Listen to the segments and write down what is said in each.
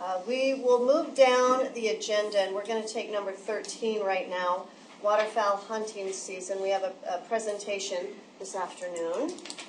We will move down the agenda, and we're going to take number 13 right now, waterfowl hunting season. We have a presentation this afternoon.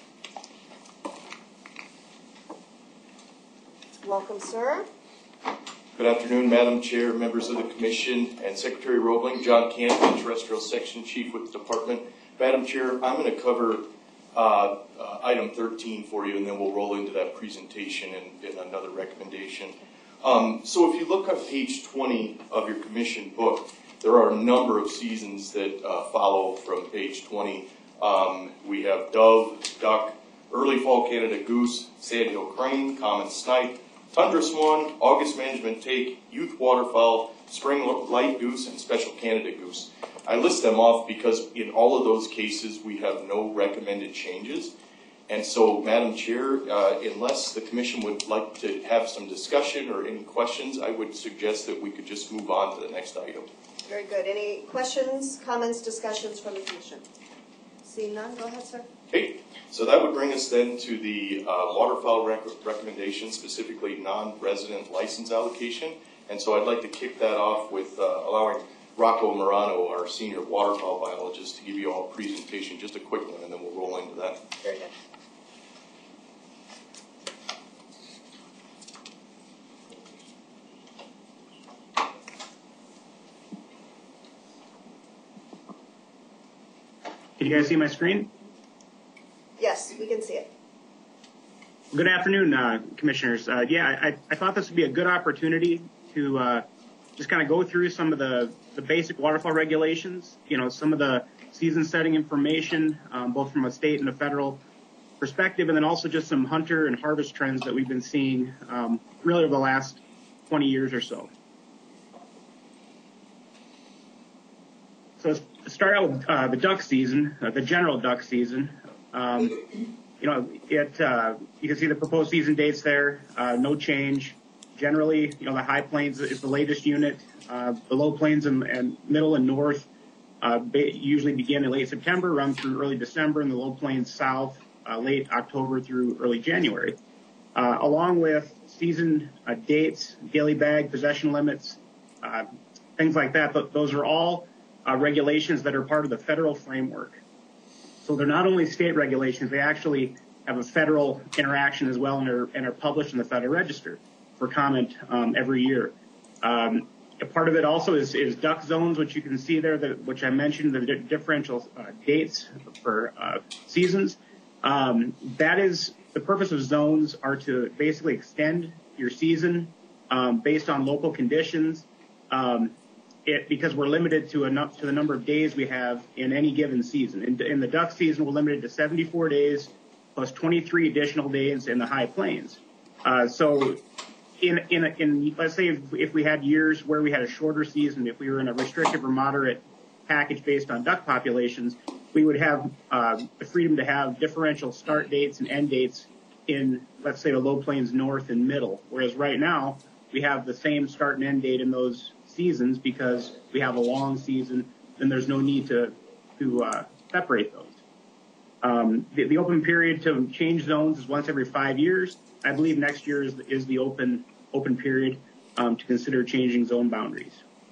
Welcome, sir. Good afternoon, Madam Chair, members of the Commission, and Secretary Roebling. John Canty, Terrestrial Section Chief with the Department. Madam Chair, I'm going to cover item 13 for you, and then we'll roll into that presentation and another recommendation. So if you look at page 20 of your Commission book, there are a number of seasons that follow from page 20. We have dove, duck, early fall Canada goose, sandhill crane, common snipe, tundra swan, August management take, youth waterfowl, spring light goose, and special Canada goose. I list them off because in all of those cases we have no recommended changes. And so, Madam Chair, unless the Commission would like to have some discussion or any questions, I would suggest that we could just move on to the next item. Very good. Any questions, comments, discussions from the Commission? Seeing none, go ahead, sir. Okay, so that would bring us then to the waterfowl recommendation, specifically non-resident license allocation. And so I'd like to kick that off with allowing Rocco Morano, our senior waterfowl biologist, to give you all a presentation, just a quick one, and then we'll roll into that. Very good. Can you guys see my screen? Yes, we can see it. Good afternoon, Commissioners. I thought this would be a good opportunity to just kind of go through some of the basic waterfowl regulations, some of the season setting information, both from a state and a federal perspective, and then also just some hunter and harvest trends that we've been seeing really over the last 20 years or so. So to start out with the duck season, the general duck season, you can see the proposed season dates there, no change. Generally, the High Plains is the latest unit. The Low Plains and Middle and North usually begin in late September, run through early December, and the Low Plains South late October through early January. Along with season dates, daily bag, possession limits, things like that. Those are all regulations that are part of the federal framework. So they're not only state regulations, they actually have a federal interaction as well and are published in the Federal Register for comment every year. A part of it also is duck zones, which you can see there, which I mentioned, the differential dates for seasons. That is, the purpose of zones are to basically extend your season based on local conditions. Because we're limited to the number of days we have in any given season. In the duck season, we're limited to 74 days plus 23 additional days in the High Plains. So let's say if we had years where we had a shorter season, if we were in a restrictive or moderate package based on duck populations, we would have the freedom to have differential start dates and end dates in, let's say, the Low Plains North and Middle. Whereas right now, we have the same start and end date in those seasons because we have a long season, and there's no need to separate those. The open period to change zones is once every 5 years. I believe next year is the open period to consider changing zone boundaries.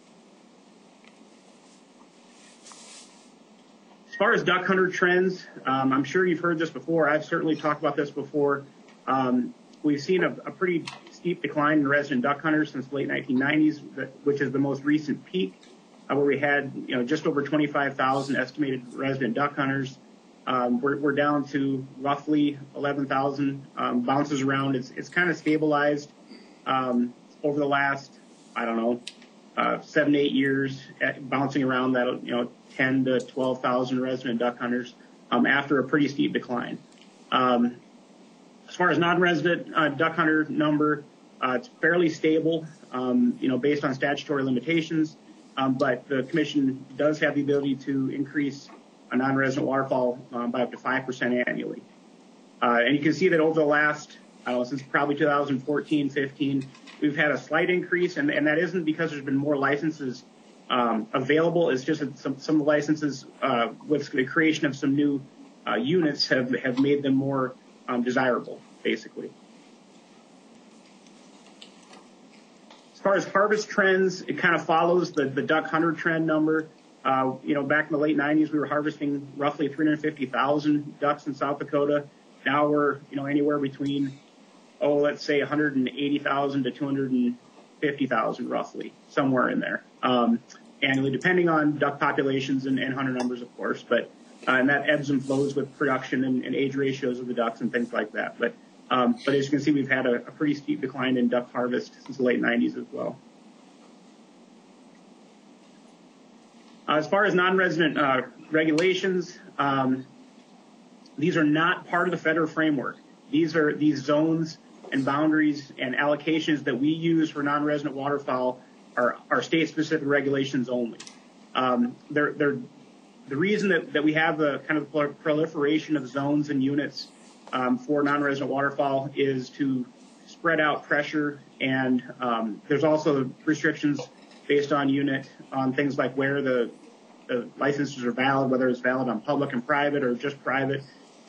As far as duck hunter trends, I'm sure you've heard this before. I've certainly talked about this before. We've seen a pretty steep decline in resident duck hunters since the late 1990s, which is the most recent peak, where we had just over 25,000 estimated resident duck hunters. We're down to roughly 11,000, bounces around. It's kind of stabilized over the last, 7 to 8 years, bouncing around that 10 to 12,000 resident duck hunters after a pretty steep decline. As far as non-resident duck hunter number, it's fairly stable, based on statutory limitations, but the Commission does have the ability to increase a non-resident waterfowl by up to 5% annually. And you can see that over the last, since probably 2014, 15, we've had a slight increase, and that isn't because there's been more licenses available. It's just that some of the licenses, with the creation of some new units, have made them more desirable, basically. far as harvest trends, it kind of follows the duck hunter trend number. Back in the late 90s, we were harvesting roughly 350,000 ducks in South Dakota. Now we're, anywhere between, let's say 180,000 to 250,000 roughly, somewhere in there, annually, depending on duck populations and hunter numbers, of course. But and that ebbs and flows with production and age ratios of the ducks and things like that. But as you can see, we've had a pretty steep decline in duck harvest since the late 90s as well. As far as non-resident regulations, these are not part of the federal framework. These zones and boundaries and allocations that we use for non-resident waterfowl are state-specific regulations only. The reason that we have the kind of proliferation of zones and units for non-resident waterfowl is to spread out pressure, and there's also restrictions based on unit on things like where the licenses are valid, whether it's valid on public and private or just private.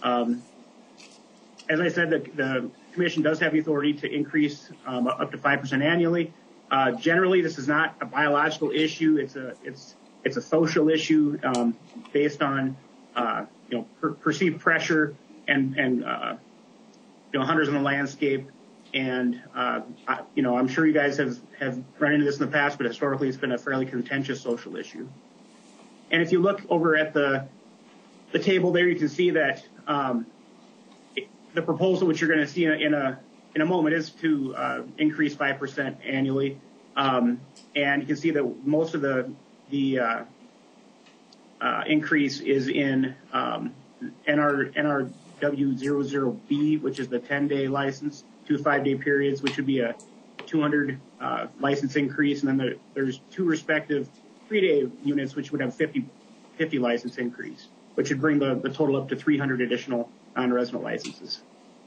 As I said, the commission does have the authority to increase up to 5% annually. Generally, this is not a biological issue. It's a social issue based on perceived pressure and hunters in the landscape. And I'm sure you guys have run into this in the past, but historically it's been a fairly contentious social issue. And if you look over at the table there, you can see that the proposal, which you're going to see in a moment, is to increase 5% annually. And you can see that most of the increase is in NRW00B, which is the 10-day license, 2 5-day periods, which would be a 200 license increase, and then there's 2 respective 3-day units, which would have 50 license increase, which would bring the total up to 300 additional non-resident licenses.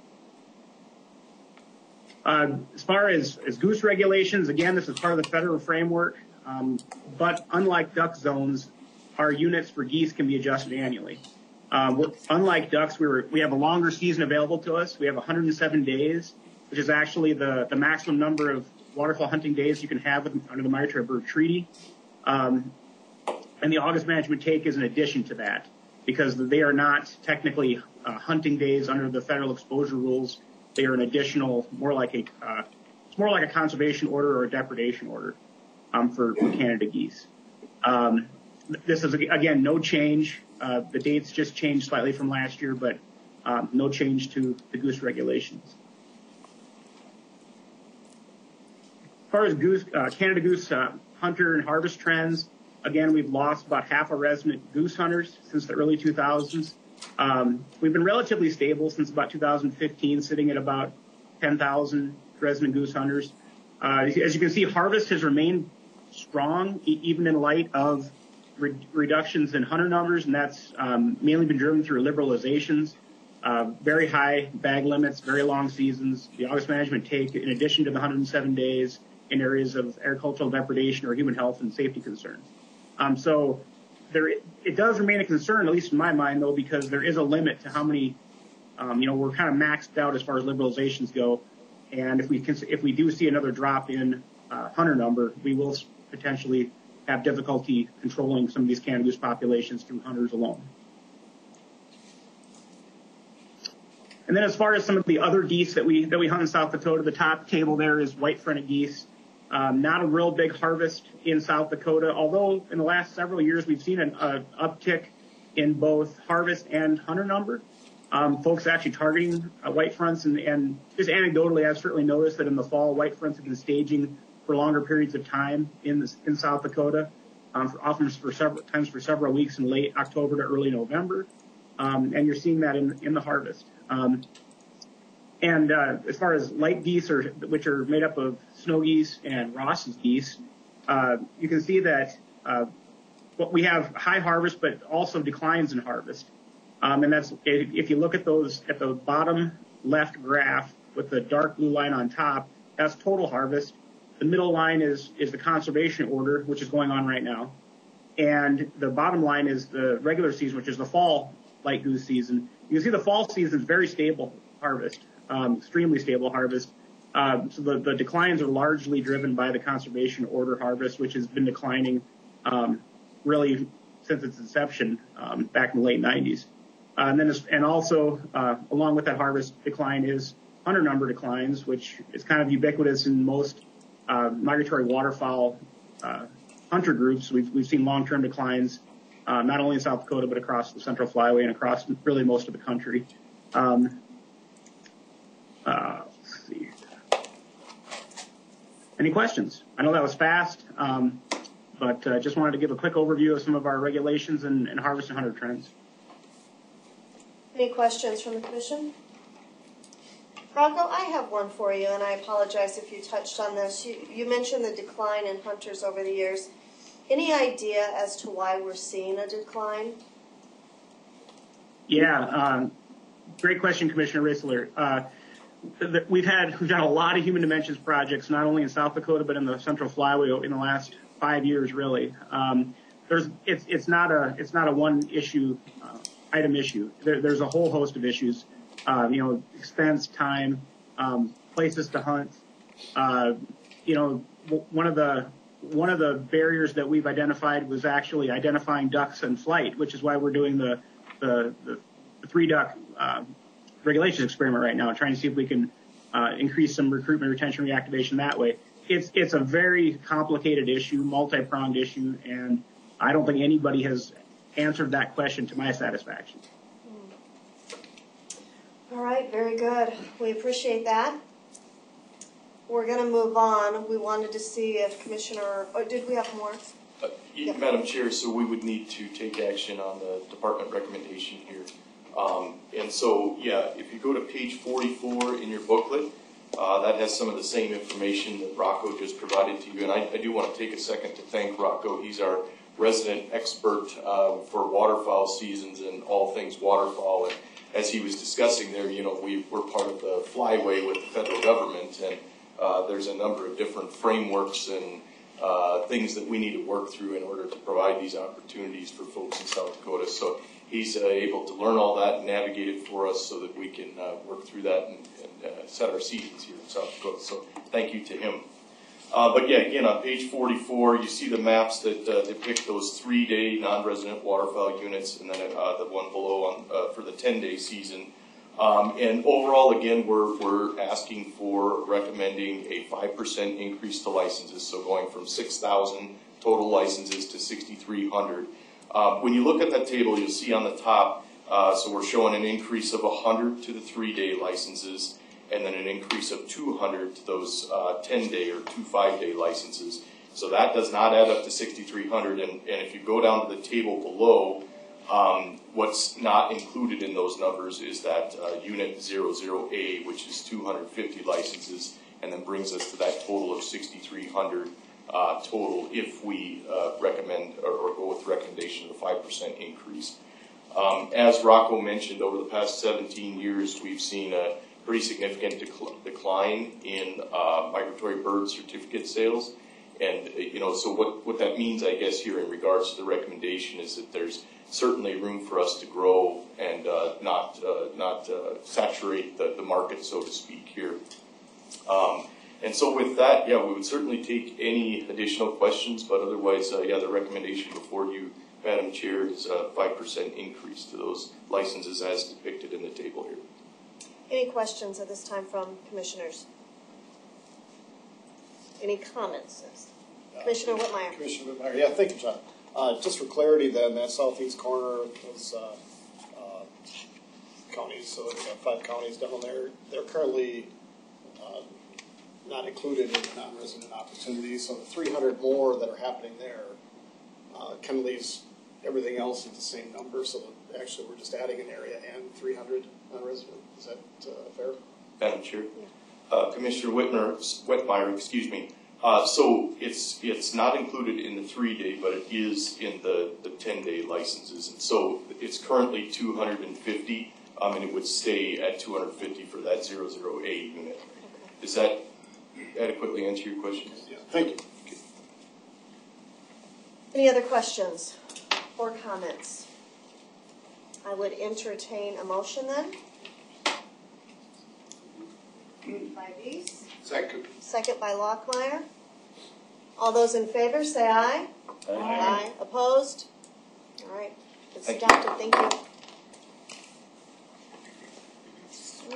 As far as goose regulations, again, this is part of the federal framework, but unlike duck zones, our units for geese can be adjusted annually. Unlike ducks, we have a longer season available to us. We have 107 days, which is actually the maximum number of waterfowl hunting days you can have under the Migratory Bird Treaty. And the August management take is in addition to that, because they are not technically hunting days under the federal exposure rules. They are an additional, more like a conservation order or a depredation order for Canada geese. This is, again, no change. The dates just changed slightly from last year, but no change to the goose regulations. As far as Canada goose hunter and harvest trends, again, we've lost about half our resident goose hunters since the early 2000s. We've been relatively stable since about 2015, sitting at about 10,000 resident goose hunters. As you can see, harvest has remained strong, even in light of reductions in hunter numbers, and that's mainly been driven through liberalizations, very high bag limits, very long seasons, the August management take, in addition to the 107 days in areas of agricultural depredation or human health and safety concerns. So it does remain a concern, at least in my mind, though, because there is a limit to how many, we're kind of maxed out as far as liberalizations go. And if we do see another drop in hunter number, we will potentially have difficulty controlling some of these Canada goose populations through hunters alone. And then as far as some of the other geese that we hunt in South Dakota, the top table there is white-fronted geese. Not a real big harvest in South Dakota, although in the last several years we've seen an uptick in both harvest and hunter number. Folks actually targeting white fronts, and just anecdotally, I've certainly noticed that in the fall, white fronts have been staging for longer periods of time in South Dakota, often for several weeks in late October to early November, and you're seeing that in the harvest. And as far as light geese, which are made up of snow geese and Ross's geese, you can see that we have high harvest, but also declines in harvest. And that's, if you look at those at the bottom left graph with the dark blue line on top, that's total harvest. The middle line is the conservation order, which is going on right now. And the bottom line is the regular season, which is the fall light goose season. You can see the fall season is very stable harvest, extremely stable harvest. So the declines are largely driven by the conservation order harvest, which has been declining really since its inception back in the late 90s. And also, along with that harvest decline is hunter number declines, which is kind of ubiquitous in most migratory waterfowl hunter groups. We've seen long-term declines, not only in South Dakota, but across the Central Flyway and across really most of the country. Let's see. Any questions? I know that was fast, but just wanted to give a quick overview of some of our regulations and harvest and hunter trends. Any questions from the commission? Rocco, I have one for you, and I apologize if you touched on this. You mentioned the decline in hunters over the years. Any idea as to why we're seeing a decline? Yeah, great question, Commissioner Raessler. We've done a lot of human dimensions projects, not only in South Dakota, but in the Central Flyway in the last 5 years, really. It's not a one issue, item issue. There's a whole host of issues. Expense, time, places to hunt. One of the barriers that we've identified was actually identifying ducks in flight, which is why we're doing the 3-duck regulations experiment right now, trying to see if we can increase some recruitment, retention, reactivation that way. It's a very complicated issue, multi-pronged issue, and I don't think anybody has answered that question to my satisfaction. All right, very good. We appreciate that. We're going to move on. We wanted to see if did we have more? Yeah. Madam Chair, so we would need to take action on the department recommendation here. If you go to page 44 in your booklet, that has some of the same information that Rocco just provided to you. And I do want to take a second to thank Rocco. He's our resident expert for waterfowl seasons and all things waterfowl. And as he was discussing there, we're part of the Flyway with the federal government, and there's a number of different frameworks and things that we need to work through in order to provide these opportunities for folks in South Dakota. So he's able to learn all that and navigate it for us so that we can work through that and set our seasons here in South Dakota. So thank you to him. Again, on page 44, you see the maps that depict those 3-day non-resident waterfowl units, and then the one below for the 10-day season. And overall, again, we're asking for recommending a 5% increase to licenses, so going from 6,000 total licenses to 6,300. When you look at that table, you'll see on the top, so we're showing an increase of 100 to the 3-day licenses, and then an increase of 200 to those 10-day or 2 5-day licenses. So that does not add up to 6,300. And if you go down to the table below, what's not included in those numbers is that Unit 00A, which is 250 licenses, and then brings us to that total of 6,300 total if we recommend or go with the recommendation of a 5% increase. As Rocco mentioned, over the past 17 years, we've seen a pretty significant decline in migratory bird certificate sales. And, so what that means, I guess, here in regards to the recommendation is that there's certainly room for us to grow and not saturate the market, so to speak, here. And so with that, we would certainly take any additional questions, but otherwise, the recommendation before you, Madam Chair, is a 5% increase to those licenses as depicted in the table here. Any questions at this time from commissioners? Any comments? Commissioner Whitmire. Commissioner Whitmire, thank you, John. Just for clarity then, that southeast corner was counties, so it's 5 counties down there. They're currently not included in the non-resident opportunities, so the 300 more that are happening there kind of leaves everything else at the same number, so actually we're just adding an area and 300 non-resident. Is that fair? Madam Chair? Yeah. Commissioner Whitmire, excuse me. So it's not included in the 3-day, but it is in the 10-day licenses. And so it's currently 250, and it would stay at 250 for that 00A unit. Does that adequately answer your question? Yeah, thank you. Okay. Any other questions or comments? I would entertain a motion then. Moved by Deese. Second. Second by Lockmeyer. All those in favor, say aye. Aye. Opposed? All right, it's Thank you. adopted. Thank you.